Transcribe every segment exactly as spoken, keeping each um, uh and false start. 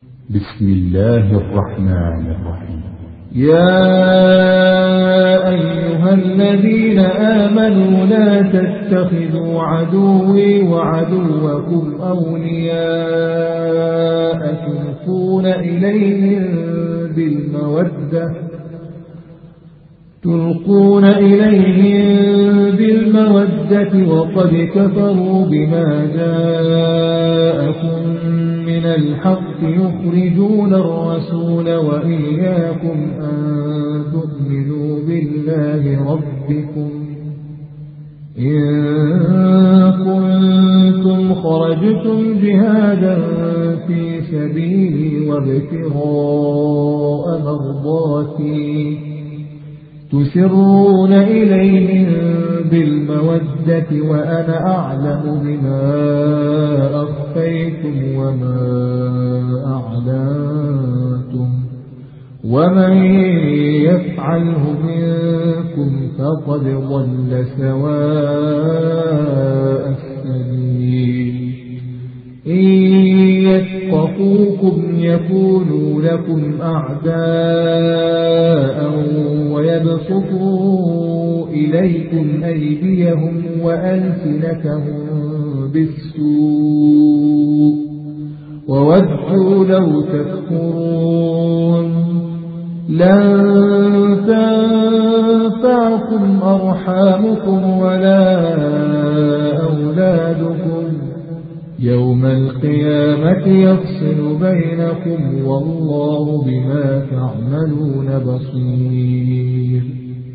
بسم الله الرحمن الرحيم. يا أيها الذين آمنوا لا تتخذوا عدوي وعدوكم أولياء تلقون إليهم بالمودة تلقون إليهم بالمودة وقد كفروا بما جاءكم من الحق يخرجون الرسول وإياكم أن تؤمنوا بالله ربكم إن كنتم خرجتم جهادا في سبيلي وابتغاء مرضاتي تسرون إليهم بالمودة وأنا أعلم بما أخفيتم وما أعلنتم ومن يفعله منكم فقد ضل سواء السبيل إن يثقفوكم يكونوا لكم أعداء ويبسطوا إليكم أيديهم وألسنتهم بالسوء وودوا لو تكفرون لن تنفعكم أرحامكم ولا أولادكم يوم القيامة يفصل بينكم والله بما تعملون بصير.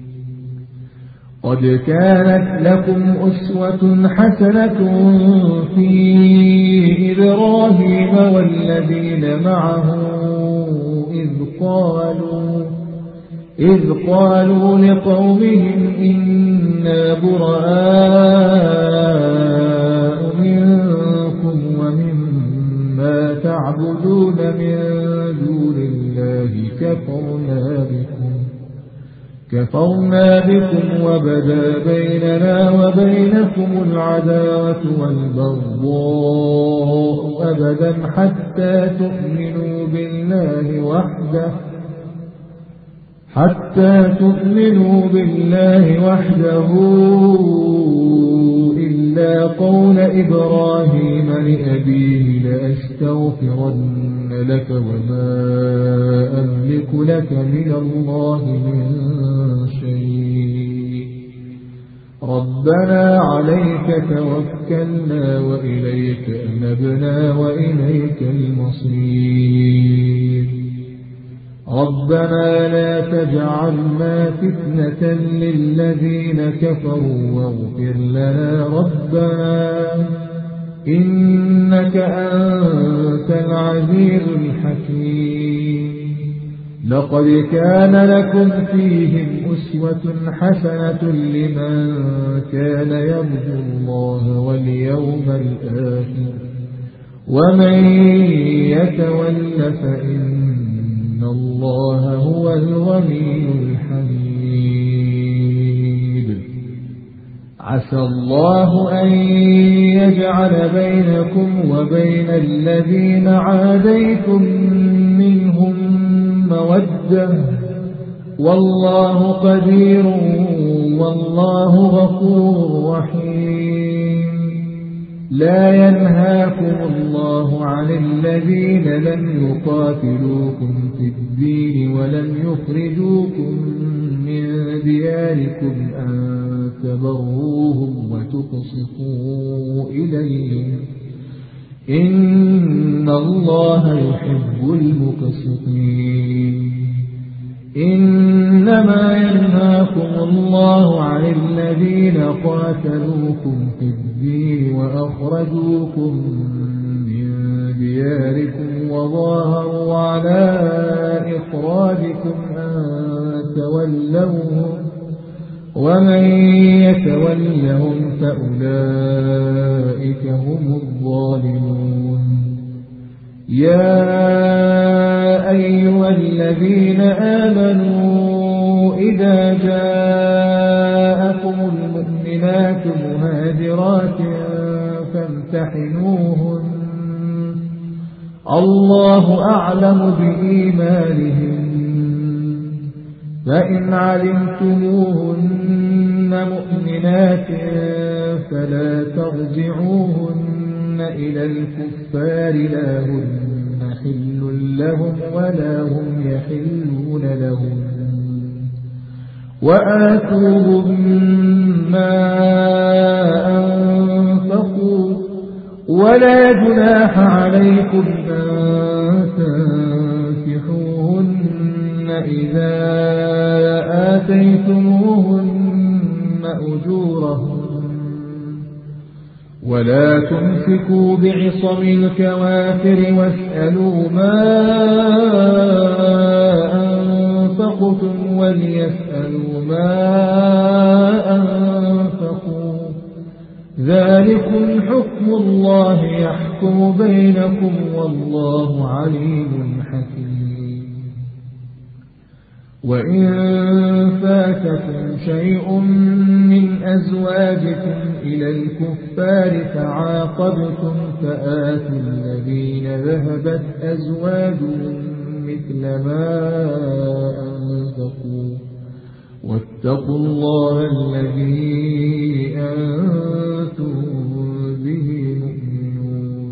قد كانت لكم أسوة حسنة في إبراهيم والذين معه إذ قالوا إذ قالوا لقومهم إنا براء منكم ومما تعبدون من دون الله كفرنا بكم كفرنا بكم وبدا بيننا وبينكم العداوة والبغضاء أبدا حتى تؤمنوا بالله وحده حتى تؤمنوا بالله وحده إلا قول إبراهيم لأبيه لأستغفرن لك وما أملك لك من الله من شيء ربنا عليك توكلنا وإليك أنبنا وإليك المصير ربنا لا تجعلنا فتنة للذين كفروا واغفر لنا ربنا إنك أنت العزيز الحكيم. لقد كان لكم فيهم أسوة حسنة لمن كان يرجو الله واليوم الآخر ومن يتول فإن إن الله هو الغني الحميد. عسى الله أن يجعل بينكم وبين الذين عاديتم منهم مودة والله قدير والله غفور رحيم. لا ينهاكم الله عن الذين لم يقاتلوكم في الدين ولم يخرجوكم من دياركم أن تبروهم وتقسطوا إليهم إن الله يحب المقسطين. إنما ينهاكم الله عن الذين قاتلوكم في الدين وأخرجوكم من دياركم وظاهروا على إخراجكم أن تولوهم ومن يتولهم فأولئك هم الظالمون. يا أيها الذين آمنوا إذا جاءكم المؤمنات مهاجرات فامتحنوهن الله أعلم بإيمانهم فإن علمتموهن مؤمنات فلا ترجعوهن إلى الكفار لا هن حل لهم ولا هم يحلون لهم وآتوهم ما أنفقوا ولا جناح عليكم أن تنكحوهن إذا آتيتموهن أجورهن ولا تمسكوا بعصم الكوافر واسألوا ما أنفقتم وليسألوا ما أنفقوا ذلكم حكم الله يحكم بينكم والله عليم حكيم وإن فاتكم شيء من أزواجكم إلى الكفار فعاقبتم فآتوا الذين ذهبت أزواجهم مثل ما أنفقوا واتقوا الله الذي أنتم به مؤمنون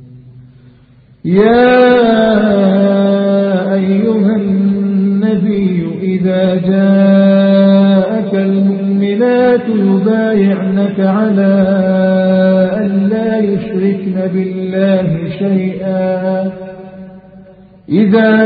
يا أيها النبي إذا جاءك المؤمنات يبايعنك على أن لا يشركن بالله شيئا إذا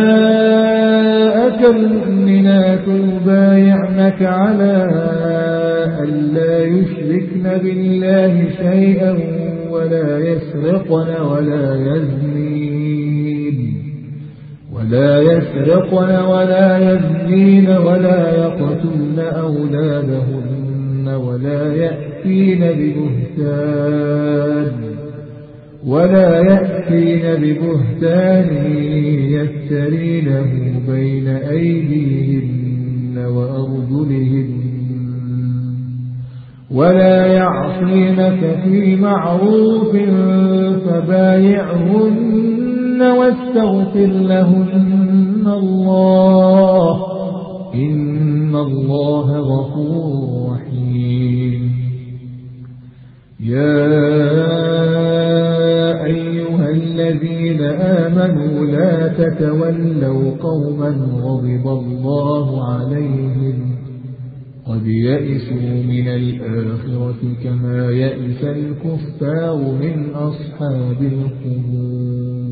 جاءك المؤمنات يبايعنك على أن لا يشركن بالله شيئا ولا يسرقن ولا يزنين ولا يسرقن ولا يزنين ولا يقتلن أولادهن ولا يأتين ببهتان ولا يأتين ببهتان يفترينه بين أيديهن وأرجلهن ولا يعصينك في معروف فبايعهن واستغفر لهن الله إن الله غفور رحيم يا أيها الذين آمنوا لا تتولوا قوما غضب الله عليهم قد يئسوا من الآخرة كما يئس الكفار من أصحاب القبور